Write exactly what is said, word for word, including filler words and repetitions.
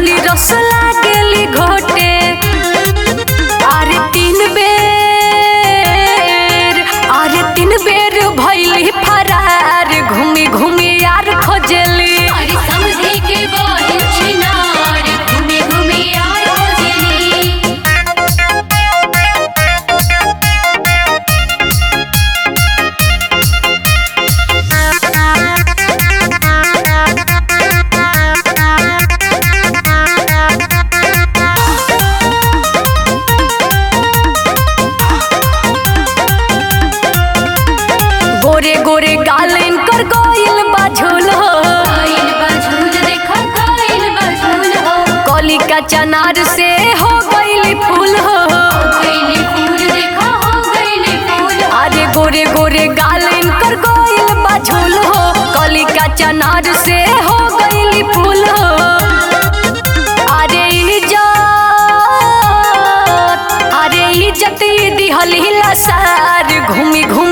खाली रस लागेली घोटे। अरे तीन बेर अरे तीन बेर भइली फरार घूमी घूमी यार खोजली। अरे समझे के बोल छिनार घूमे घूमे यार खोजली। गोरे गोरे गाल इनकर गोइल बाझुल हो। कोइल बझुल देखा कोइल बझुल हो। कली का चनार से हो गइली फूल हो। गइली फूल देखा हो गइली फूल हो। अरे गोरे गोरे गाल इनकर गोइल बाझुल हो। कली का चनार से हो गइली फूल हो। अरे इज्जत अरे इज्जत दिहली लसार घूमी घूमी